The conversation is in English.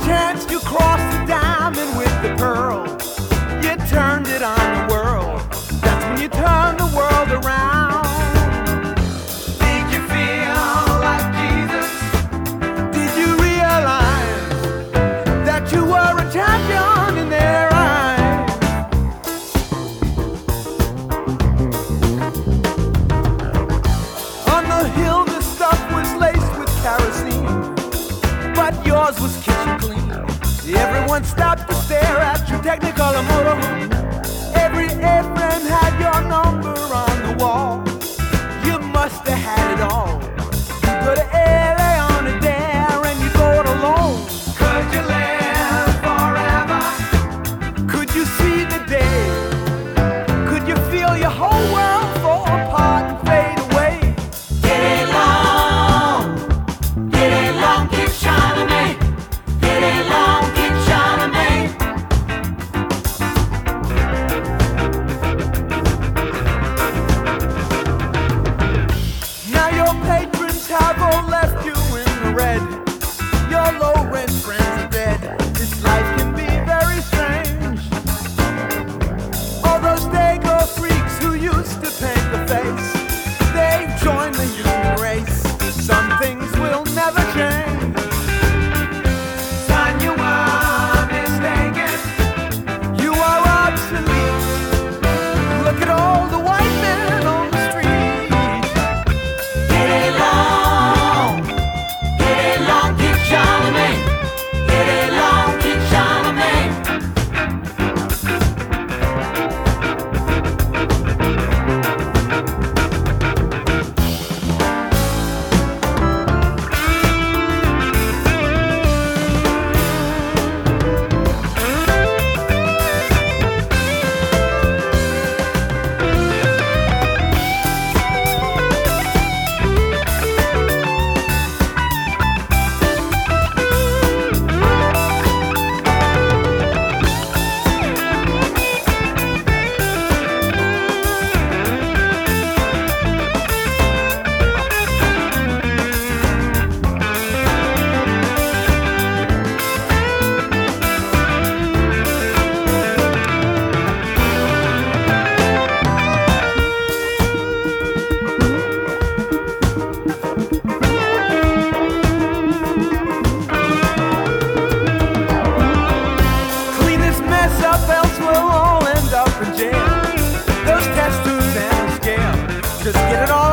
chance you crossed the diamond with the pearl. You turned it on the world. That's when you turned the world around. Did you feel like Jesus? Did you realize that you were a champion in their eyes? On the hill the stuff was laced with kerosene, but yours was kitchen clean. Everyone stopped to stare at your Technicolor motorhome. Every A-frame had your number on the wall. You must have had it all. You go to LA on a dare and you go it alone. Could you live forever? Could you see the day? Could you feel your whole world fall apart and fade away? Get along, Kid Charlemagne. Get along, Kid Charlemagne. Now your patrons have all left you in the red. Your low-rent friends are dead. This life can be very strange. All those Dago freaks who used to paint the face, they've joined the human race. Some things will never change. Son, you are mistaken. You are obsolete. Look at all the white men on the street. Get along, Kid Charlemagne. Get along, Kid Charlemagne. Clean this mess up, else we'll all end up in jail. Those test tubes and the scale, just get it all